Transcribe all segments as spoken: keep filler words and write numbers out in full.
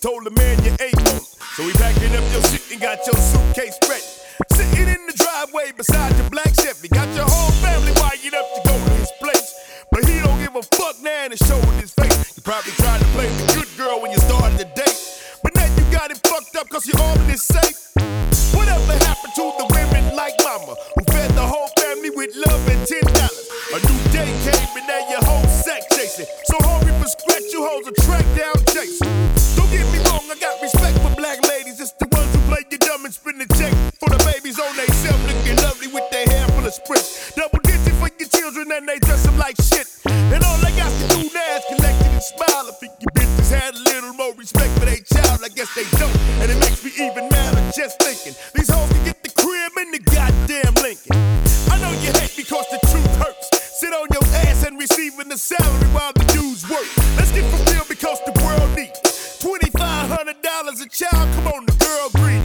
told the man you ain't one. So we packing up your shit and got your suitcase ready. Sitting in the driveway beside your black Chevy. Got your whole family wired up to go to his place. But he don't give a fuck now and it's showing his face. You probably tried to play the good girl when you started the date. But now you got it fucked up cause your arm is safe. Whatever happened to the women like mama who fed the whole family with love and ten dollars? A new day came and now your whole sack chasing. So hungry for scratch, you hoes a track down chasing. Don't get me wrong, I got respect for black ladies. It's the ones who play you dumb and spin the check for the babies on they self looking lovely with their hair full of spritz. Double digit for your children and they dress them like shit. And all they got to do now is collect it and smile. I think you bitches had a little more respect for their child. I guess they don't, and it makes me even madder just thinking these hoes can get the crib and the goddamn Lincoln. I know you hate me cause the truth hurts. Sit on your ass and receiving the salary while the dudes work. Let's get for real because the world needs twenty-five hundred dollars a child. Come on, the girl greedy.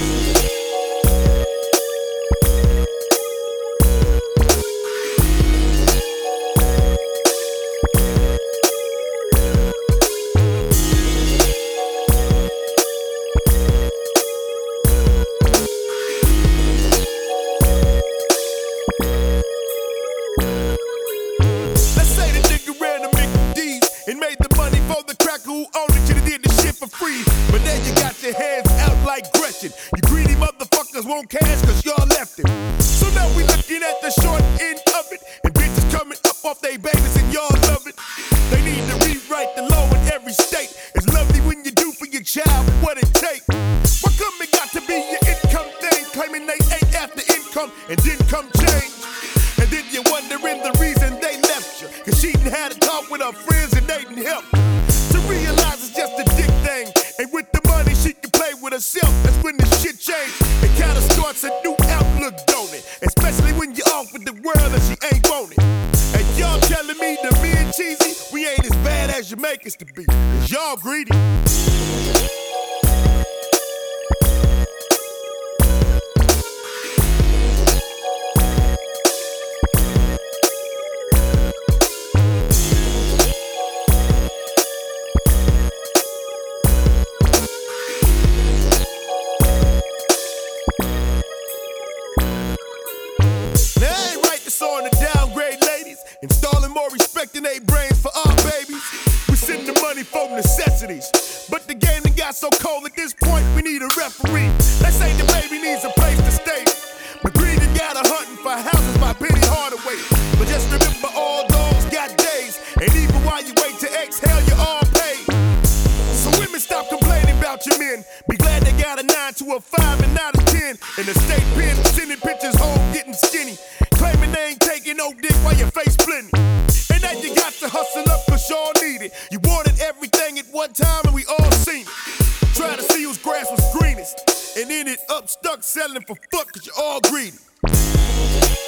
And made the money for the cracker who owned it. Should've did the shit for free. But then you got your hands out like Gretchen. You greedy motherfuckers won't cash cause y'all left him. So now we looking at the short end of it. And bitches coming up off they babies and y'all love it. They need to rewrite the law in every state. It's lovely when you do for your child what it take. Why come it got to be your income thing? Claiming they ate after income and didn't come change. And then you're wondering the reason they left you. Cause she didn't have to talk with her friends and they didn't help. To realize it's just a dick thing. And with the money she can play with herself. That's when the shit changed. It kinda starts a new outlook, don't it? Especially when you're off with the world and she ain't want it. And y'all telling me that me and Cheesy, we ain't as bad as you make us to be. Cause y'all greedy. On the downgrade ladies, installing more respect in their brains for our babies. We send the money for necessities, but the game done got so cold at this point we need a referee. They say the baby needs a place to stay, but Green done got her hunting for houses by Penny Hardaway. But just remember all dogs got days, and even while you wait to exhale, you're all paid. So women stop complaining about your men. Be glad they got a nine to a five and not a ten. In the state pen, sending pictures home getting skinny. Claiming they ain't taking no dick while your face plenty. And now you got to hustle up cause y'all need it. You wanted everything at one time and we all seen it. Try to see whose grass was greenest. And ended up stuck selling for fuck cause you're all greedy.